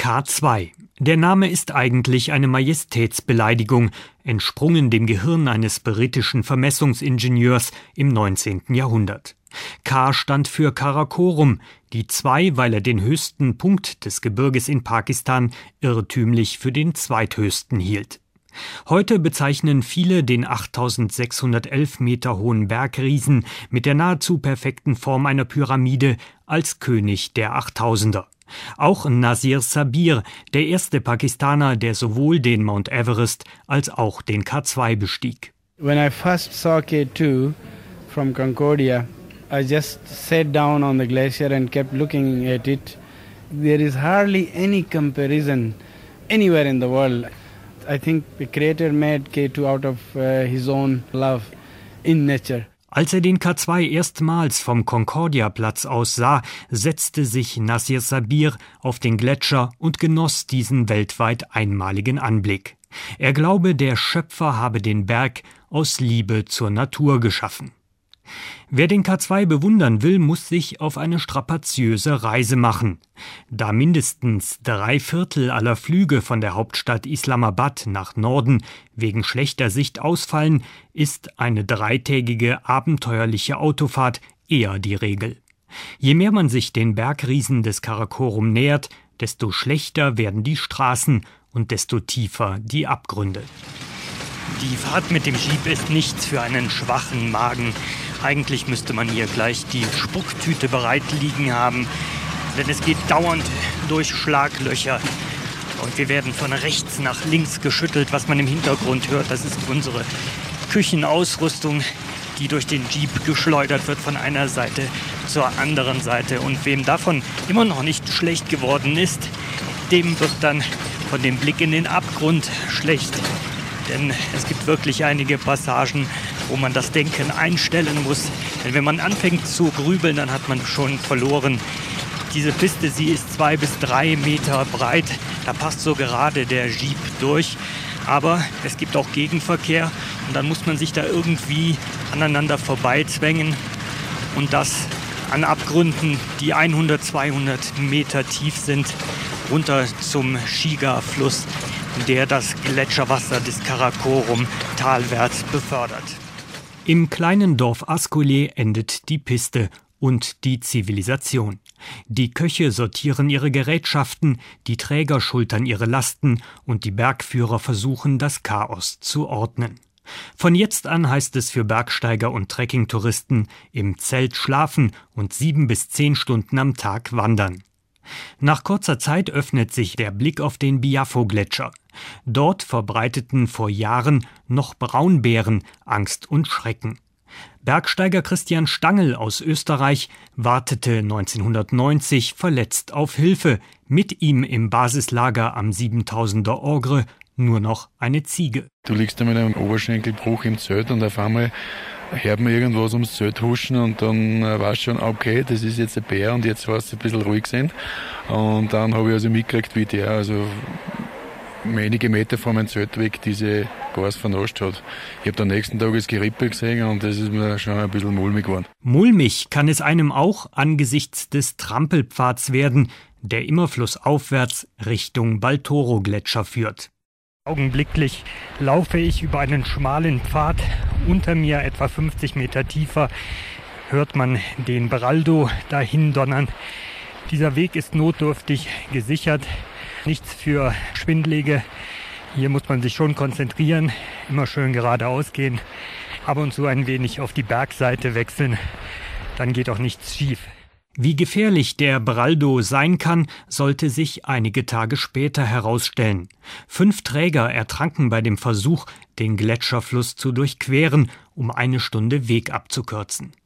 K2. Der Name ist eigentlich eine Majestätsbeleidigung, entsprungen dem Gehirn eines britischen Vermessungsingenieurs im 19. Jahrhundert. K stand für Karakorum, die 2, weil er den höchsten Punkt des Gebirges in Pakistan irrtümlich für den zweithöchsten hielt. Heute bezeichnen viele den 8.611 Meter hohen Bergriesen mit der nahezu perfekten Form einer Pyramide als König der 8000er. Auch Nasir Sabir, der erste Pakistaner, der sowohl den Mount Everest als auch den K2 bestieg. When I first saw K2 from Concordia, I just sat down on the glacier and kept looking at it. There is hardly any comparison anywhere in the world. I think the Creator made K2 out of his own love in nature. Als er den K2 erstmals vom Concordia-Platz aus sah, setzte sich Nasir Sabir auf den Gletscher und genoss diesen weltweit einmaligen Anblick. Er glaube, der Schöpfer habe den Berg aus Liebe zur Natur geschaffen. Wer den K2 bewundern will, muss sich auf eine strapaziöse Reise machen. Da mindestens 3/4 aller Flüge von der Hauptstadt Islamabad nach Norden wegen schlechter Sicht ausfallen, ist eine 3-tägige abenteuerliche Autofahrt eher die Regel. Je mehr man sich den Bergriesen des Karakorum nähert, desto schlechter werden die Straßen und desto tiefer die Abgründe. Die Fahrt mit dem Jeep ist nichts für einen schwachen Magen. Eigentlich müsste man hier gleich die Spucktüte bereit liegen haben, denn es geht dauernd durch Schlaglöcher. Und wir werden von rechts nach links geschüttelt, was man im Hintergrund hört. Das ist unsere Küchenausrüstung, die durch den Jeep geschleudert wird von einer Seite zur anderen Seite. Und wem davon immer noch nicht schlecht geworden ist, dem wird dann von dem Blick in den Abgrund schlecht. Denn es gibt wirklich einige Passagen, wo man das Denken einstellen muss. Denn wenn man anfängt zu grübeln, dann hat man schon verloren. Diese Piste, sie ist 2 bis 3 Meter breit. Da passt so gerade der Jeep durch. Aber es gibt auch Gegenverkehr und dann muss man sich da irgendwie aneinander vorbeizwängen. Und das an Abgründen, die 100, 200 Meter tief sind, runter zum Shiga-Fluss, der das Gletscherwasser des Karakorum talwärts befördert. Im kleinen Dorf Ascoli endet die Piste und die Zivilisation. Die Köche sortieren ihre Gerätschaften, die Träger schultern ihre Lasten und die Bergführer versuchen, das Chaos zu ordnen. Von jetzt an heißt es für Bergsteiger und Trekkingtouristen im Zelt schlafen und 7 bis 10 Stunden am Tag wandern. Nach kurzer Zeit öffnet sich der Blick auf den Biafo-Gletscher. Dort verbreiteten vor Jahren noch Braunbären Angst und Schrecken. Bergsteiger Christian Stangl aus Österreich wartete 1990 verletzt auf Hilfe. Mit ihm im Basislager am 7000er Orgre nur noch eine Ziege. Du liegst da mit einem Oberschenkelbruch im Zelt und auf einmal hört man irgendwas ums Zelt huschen und dann weißt du schon, okay, das ist jetzt ein Bär und jetzt warst du ein bisschen ruhig sind. Und dann habe ich also mitgekriegt, wie der also einige Meter vor meinem Zelt weg diese Gas vernascht hat. Ich habe am nächsten Tag das Gerippe gesehen und das ist mir schon ein bisschen mulmig geworden. Mulmig kann es einem auch angesichts des Trampelpfads werden, der immer flussaufwärts Richtung Baltoro-Gletscher führt. Augenblicklich laufe ich über einen schmalen Pfad. Unter mir, etwa 50 Meter tiefer, hört man den Beraldo dahin donnern. Dieser Weg ist notdürftig gesichert. Nichts für Schwindlige. Hier muss man sich schon konzentrieren, immer schön geradeaus gehen, ab und zu ein wenig auf die Bergseite wechseln. Dann geht auch nichts schief. Wie gefährlich der Beraldo sein kann, sollte sich einige Tage später herausstellen. 5 Träger ertranken bei dem Versuch, den Gletscherfluss zu durchqueren, um eine Stunde Weg abzukürzen.